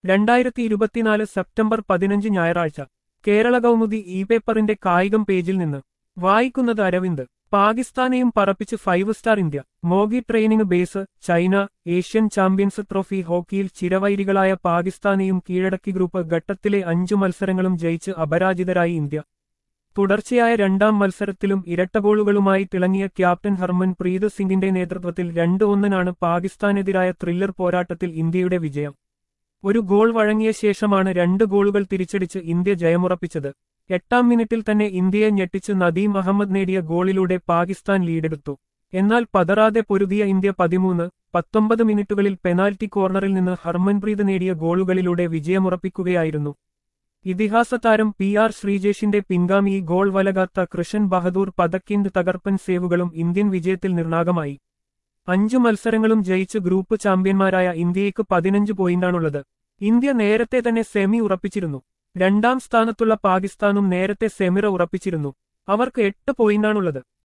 2024 September 15 ഞായറാഴ്ച Kerala Kaumudi E പേപ്പറിന്റെ കായികം പേജിൽ നിന്ന് വായിക്കുന്നത് അരവിന്ദ്. പാകിസ്ഥാനെയും പറപ്പിച്ച് 5 star India. Moqi training base China. Asian Champions Trophy ഹോക്കിയിൽ ചിരവൈരികളായ പാകിസ്ഥാനെയും കീഴടക്കി ഗ്രൂപ്പ് ഘട്ടത്തിലെ 5 മത്സരങ്ങളും ജയിച്ച് അപരാജിതരായി ഇന്ത്യ. തുടർച്ചയായ രണ്ടാം മത്സരത്തിലും ഇരട്ട ഗോളുകളുമായി തിളങ്ങിയ ക്യാപ്റ്റൻ ഹർമൻ പ്രീത് സിംഗിന്റെ നേതൃത്വത്തിൽ 2-1 പാകിസ്ഥാനെതിരായ ത്രില്ലർ പോരാട്ടത്തിൽ ഇന്ത്യയുടെ വിജയം. ഒരു ഗോൾ വഴങ്ങിയ ശേഷമാണ് 2 ഗോളുകൾ തിരിച്ചടിച്ച് ഇന്ത്യ ജയമുറപ്പിച്ചത്. 8-ാം മിനിറ്റിൽ തന്നെ ഇന്ത്യയെ ഞെട്ടിച്ച് നദീം അഹമ്മദ് നേടിയ ഗോളിലൂടെ പാകിസ്ഥാൻ ലീഡെടുത്തു. എന്നാൽ പതറാതെ പൊരുതിയ ഇന്ത്യ 13-19 മിനിറ്റുകളിൽ പെനാൽറ്റി കോർണറിൽ നിന്ന് ഹർമൻപ്രീത് നേടിയ ഗോളുകളിലൂടെ വിജയമുറപ്പിക്കുകയായിരുന്നു. ഇതിഹാസ താരം PR ശ്രീജേഷിന്റെ പിൻഗാമി ഗോൾ വലകാത്ത കൃഷൻ ബഹദൂർ പതക്കിന്റെ തകർപ്പൻ സേവുകളും ഇന്ത്യൻ വിജയത്തിൽ നിർണായകമായി. 5 മത്സരങ്ങളും ജയിച്ച് ഗ്രൂപ്പ് ചാമ്പ്യന്മാരായ ഇന്ത്യയ്ക്ക് 15 പോയിന്റാണുള്ളത്. ഇന്ത്യ നേരത്തെ തന്നെ സെമി ഉറപ്പിച്ചിരുന്നു. 2ാം സ്ഥാനത്തുള്ള പാകിസ്ഥാനും നേരത്തെ സെമിറ ഉറപ്പിച്ചിരുന്നു. അവർക്ക് 8 പോയിന്റാണുള്ളത്.